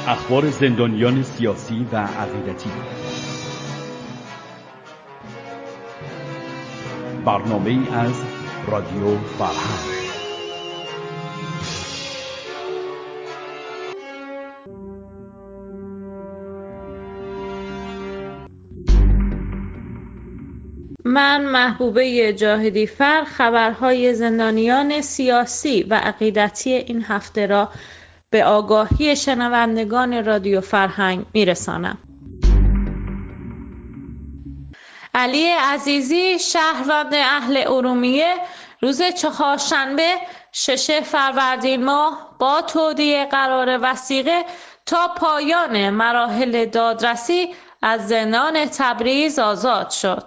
اخبار زندانیان سیاسی و عقیدتی. برنامه‌ای از رادیو فرهنگ. من محبوبه جاهدی فر خبرهای زندانیان سیاسی و عقیدتی این هفته را به آگاهی شنوندگان رادیو فرهنگ میرسانم. علی عزیزی، شهروند اهل ارومیه، روز چهارشنبه 6 فروردین ماه با تودیع قرار وثیقه تا پایان مراحل دادرسی از زندان تبریز آزاد شد.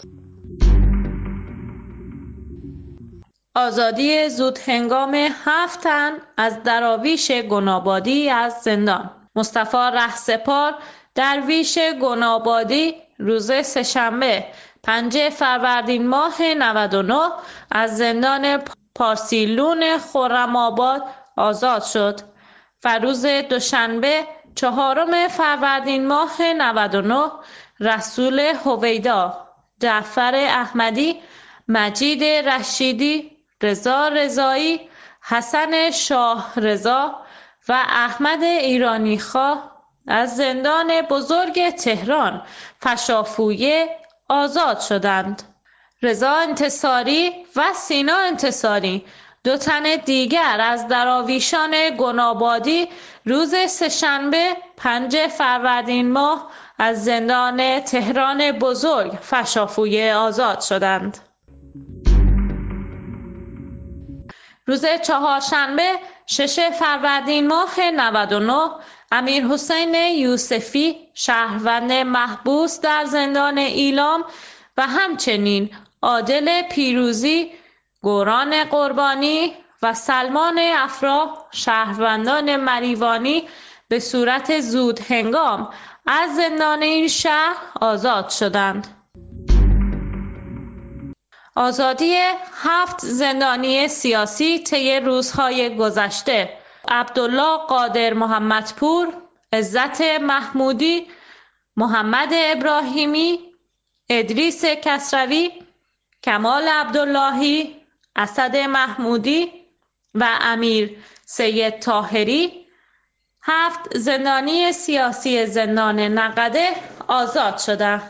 آزادی زودهنگام 7 تن از دراویش گنابادی از زندان. مصطفی رهسپار، درویش گنابادی، روز سه‌شنبه 5 فروردین ماه 99 از زندان پارسیلون خرم‌آباد آزاد شد و روز دوشنبه 4 فروردین ماه 99 رسول هویدا، جعفر احمدی، مجید رشیدی، رضا رضایی، حسن شاه رضا و احمد ایرانیخواه از زندان بزرگ تهران فشافویه آزاد شدند. رضا انتصاری و سینا انتصاری، 2 تن دیگر از دراویشان گنابادی، روز سه‌شنبه 5 فروردین ماه از زندان تهران بزرگ فشافویه آزاد شدند. روز چهارشنبه 6 فروردین ماه 99 امیرحسین یوسفی، شهروند محبوس در زندان ایلام، و همچنین عادل پیروزی، گوران قربانی و سلمان افرا، شهروندان مریوانی، به صورت زودهنگام از زندان این شهر آزاد شدند. آزادی 7 زندانی سیاسی طی روزهای گذشته: عبدالله قادر محمدپور، عزت محمودی، محمد ابراهیمی، ادریس کسروی، کمال عبداللهی، اسد محمودی و امیر سید طاهری. 7 زندانی سیاسی زندان نقده آزاد شدند.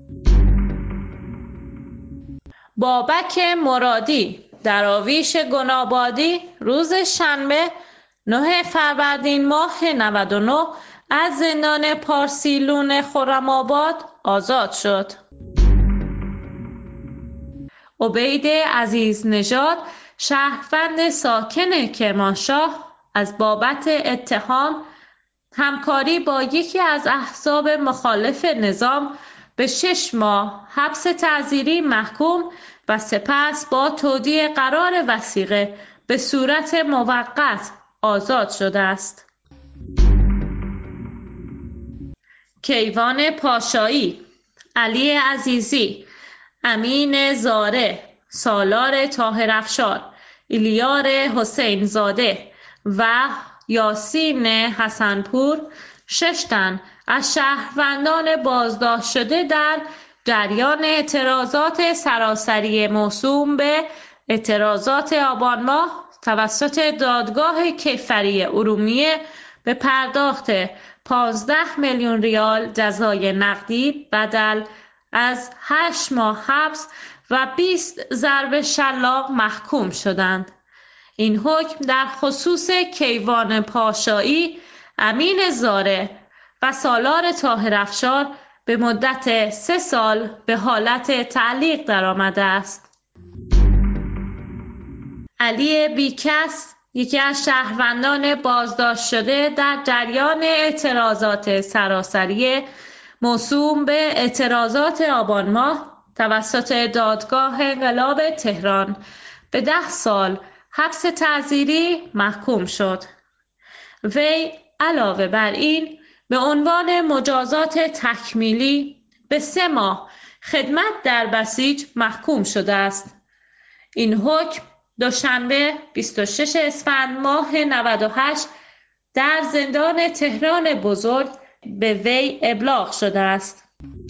بابک مرادی، دراویش گنابادی، روز شنبه 9 فروردین ماه 99 از زندان پارسیلون خرم‌آباد آزاد شد. عبید عزیزنژاد، شهروند ساکن کرمانشاه، از بابت اتهام همکاری با یکی از احزاب مخالف نظام به 6 ماه حبس تعزیری محکوم و سپس با تودیع قرار وثیقه به صورت موقت آزاد شده است. کیوان پاشایی، علی عزیزی، امین زاره، سالار طاهرافشار، ایلیار حسین زاده و یاسین حسنپور، 6 تن از شهروندان بازداشت شده در جریان اعتراضات سراسری موسوم به اعتراضات آبان ماه توسط دادگاه کیفری ارومیه به پرداخت 15 میلیون ریال جزای نقدی بدل از 8 ماه حبس و 20 ضرب شلاق محکوم شدند. این حکم در خصوص کیوان پاشایی، امین زاره و سالار طاهرافشار به مدت 3 سال به حالت تعلیق درآمده است. علی بیکس، یکی از شهروندان بازداشت شده در جریان اعتراضات سراسری موسوم به اعتراضات آبان ماه توسط دادگاه انقلاب تهران به 10 سال حبس تعزیری محکوم شد. وی علاوه بر این به عنوان مجازات تکمیلی به 3 ماه خدمت در بسیج محکوم شده است. این حکم دوشنبه 26 اسفند ماه 98 در زندان تهران بزرگ به وی ابلاغ شده است.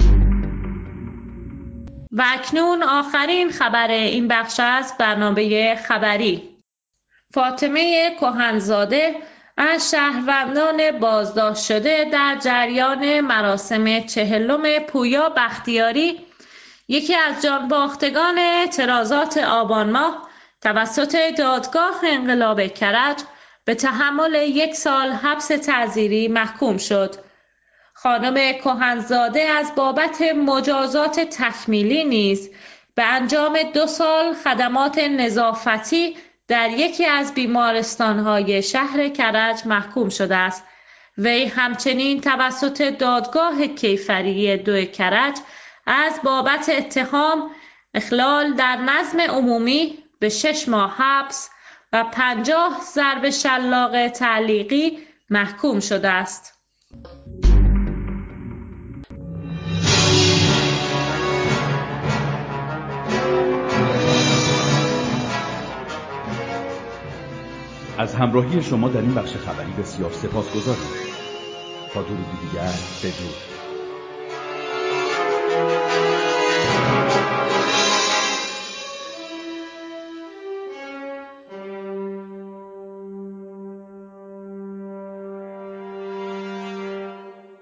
و اکنون آخرین خبر این بخش از برنامه خبری. فاطمه کهنزاده از شهروندان بازداشت شده در جریان مراسم 40 پویا بختیاری، یکی از جانباختگان اعتراضات آبان ماه، توسط دادگاه انقلاب کرج به تحمل 1 سال حبس تعزیری محکوم شد. خانم کهنزاده از بابت مجازات تکمیلی نیز به انجام 2 سال خدمات نظافتی در یکی از بیمارستان‌های شهر کرج محکوم شده است. وی همچنین توسط دادگاه کیفری 2 کرج از بابت اتهام اخلال در نظم عمومی به 6 ماه حبس و 50 ضرب شلاق تعلیقی محکوم شده است. از همراهی شما در این بخش خبری بسیار سپاسگزاریم. تا درودی دیگر بدرود.